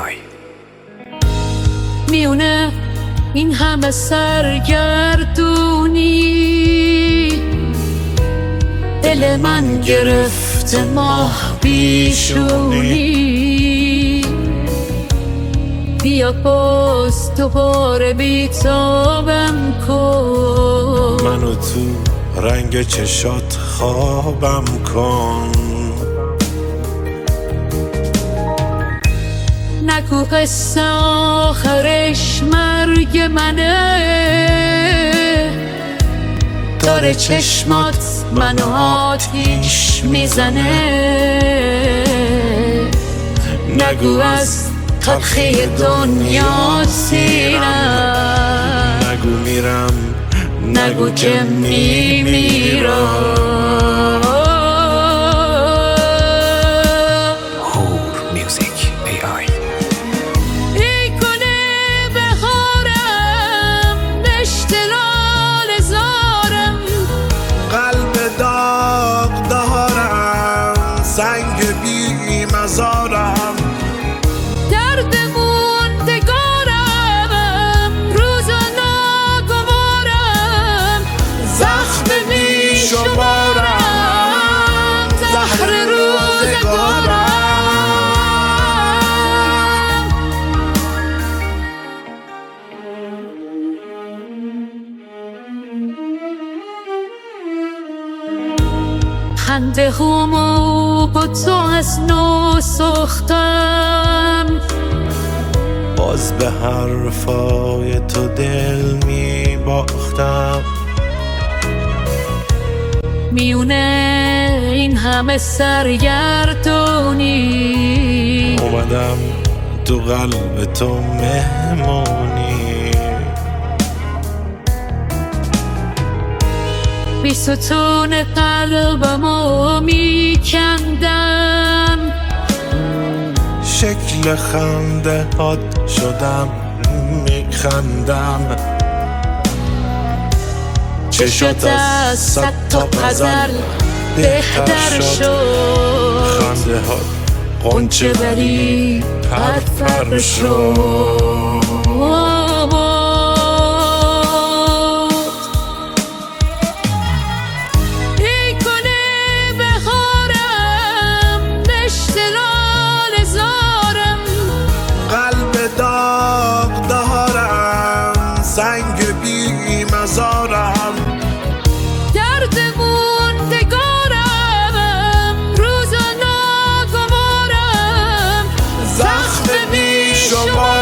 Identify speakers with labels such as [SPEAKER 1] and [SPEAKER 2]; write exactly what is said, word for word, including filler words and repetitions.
[SPEAKER 1] آی.
[SPEAKER 2] میونه این همه سرگردونی دل من گرفته ماه بیشونی، بیا باز دوباره بیتابم کن،
[SPEAKER 3] منو تو رنگ چشات خوابم کن.
[SPEAKER 2] نگو قصه آخرش مرگ منه، داره چشمات منو آتیش میزنه. نگو از تلخی دنیا سیرم،
[SPEAKER 3] نگو میرم،
[SPEAKER 2] نگو که میمیرم.
[SPEAKER 1] هور میوزیک ای آی.
[SPEAKER 2] ای کنه بهارم اشتلال زارم،
[SPEAKER 3] قلب داغ دارم سنگ بی مزارم.
[SPEAKER 2] درد موندگارم روز ناگوارم، زخم می شمارم زهر روزگارم. خنده همو با تو از نو ساختم،
[SPEAKER 3] باز به حرفای تو دل می باختم.
[SPEAKER 2] میونه این همه سرگردونی
[SPEAKER 3] اومدم تو قلب تو مهمونی.
[SPEAKER 2] بی ستون قلبمو میکندم،
[SPEAKER 3] شکل خنده هات شدم میخندم. چشات از صد تا غزل بهتر شد، خنده هات قنچه ولی پرپر شد.
[SPEAKER 2] ای کنه بهارم اشتلال زارم،
[SPEAKER 3] قلب داغ دارم سنگ بی مزارم.
[SPEAKER 2] درد موندگارم روز ناگوارم،
[SPEAKER 3] زخم بی شما